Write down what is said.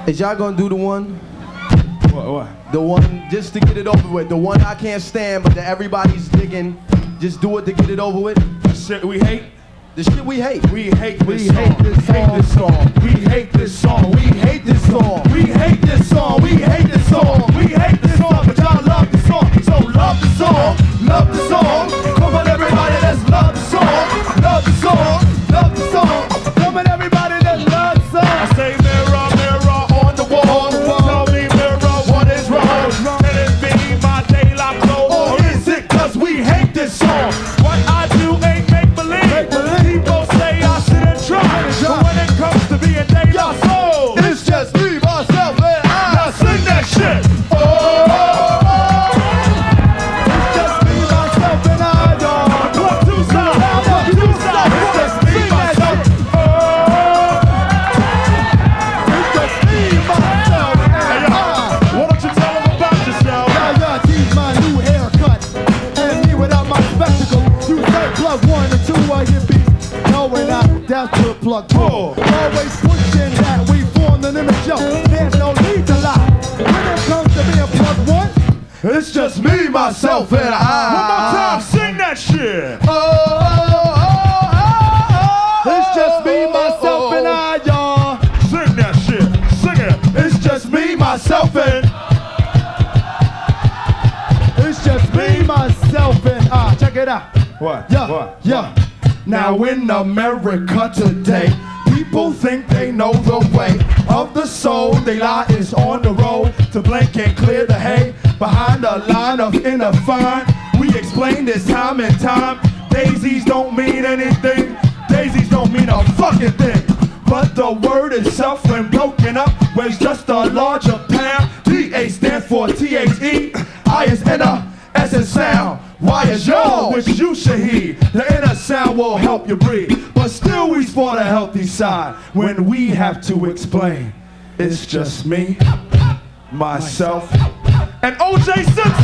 Is y'all gonna do the one? What? The one, just to get it over with. The one I can't stand, but that everybody's digging. Just do it to get it over with. The shit we hate? The shit we hate. We hate this We song. hate this song. We hate this song. We hate this song. We hate this song. We hate this song. We hate this song. But y'all love the song. So love the song. Love the song. Come on, everybody, let's love the song. Love the song. Love the song. Come on, everybody, let's love the song. I say mirror, mirror on the wall. Tell me, mirror, what is wrong? Can it be my daylight clothes? Or is it 'cause we hate this song? What I do ain't make believe. People say I shouldn't try. But when it comes to being daylight soul, It's just me, myself, and I. now sing that shit. Oh, It's just me, myself, and I, dog. one, two, stop. One, two, stop. It's just me, myself. Oh, It's just me, myself, hey, and yo, I. why don't you tell them about yourself? Yeah, tease my new haircut. And me without my spectacle. You say plug 1 and 2 while you be. No, we're not. That's to plug 4. Always pushing that we form the image of. There's no need to lie. When it comes to being plug 1, It's just me, myself, and I. One more time, sing that shit. It's just me, myself, and I, y'all. Sing that shit. Sing it. It's just me, myself, and It's just me, myself, and I. Check it out. what? Yeah, What? yeah. Now in America today, people think they know the way of the soul. They lie is on the road to blink and clear the hay behind the line of inner fine. We explain this time and time. Daisies don't mean anything. Daisies don't mean a fucking thing. But the word itself, when broken up, weighs just a larger pound. DA stands for THE. I is inner, S is sound. Y is yo, which you should heed. The inner sound will help you breathe. But still we sport a healthy side when we have to explain. It's just me, myself, and OJ Simpson.